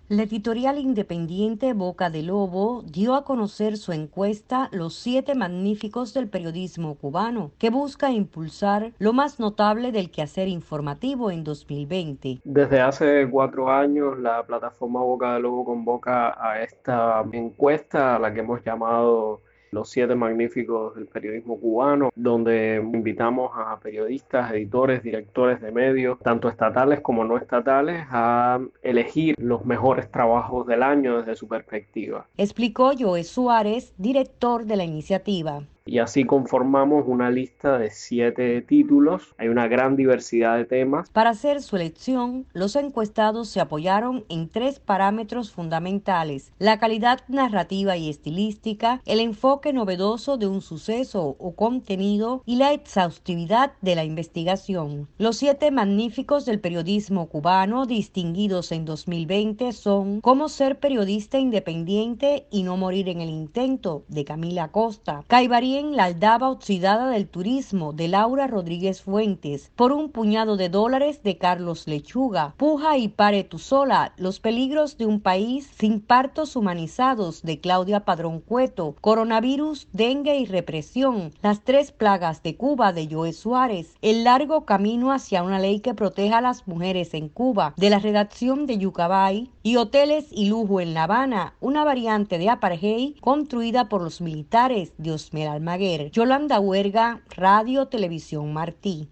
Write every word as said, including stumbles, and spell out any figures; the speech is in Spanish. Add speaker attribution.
Speaker 1: La editorial independiente Boca de Lobo dio a conocer su encuesta Los siete magníficos del periodismo cubano, que busca impulsar lo más notable del quehacer informativo en dos mil veinte.
Speaker 2: Desde hace cuatro años, la plataforma Boca de Lobo convoca a esta encuesta, a la que hemos llamado Los siete magníficos del periodismo cubano, donde invitamos a periodistas, editores, directores de medios, tanto estatales como no estatales, a elegir los mejores trabajos del año desde su perspectiva.
Speaker 1: Explicó Joe Suárez, director de la iniciativa.
Speaker 2: Y así conformamos una lista de siete títulos. Hay una gran diversidad de temas.
Speaker 1: Para hacer su elección, los encuestados se apoyaron en tres parámetros fundamentales: la calidad narrativa y estilística, el enfoque novedoso de un suceso o contenido y la exhaustividad de la investigación. Los siete magníficos del periodismo cubano distinguidos en dos mil veinte son Cómo ser periodista independiente y no morir en el intento, de Camila Costa; Caibarien, la aldaba oxidada del turismo, de Laura Rodríguez Fuentes; Por un puñado de dólares, de Carlos Lechuga; Puja y pare tú sola, los peligros de un país sin partos humanizados, de Claudia Padrón Cueto; Coronavirus, dengue y represión, las tres plagas de Cuba, de Joe Suárez; El largo camino hacia una ley que proteja a las mujeres en Cuba, de la redacción de Yucabay; y Hoteles y lujo en La Habana, una variante de apartheid construida por los militares, de Osmer Almaguer. Yolanda Huerga, Radio Televisión Martí.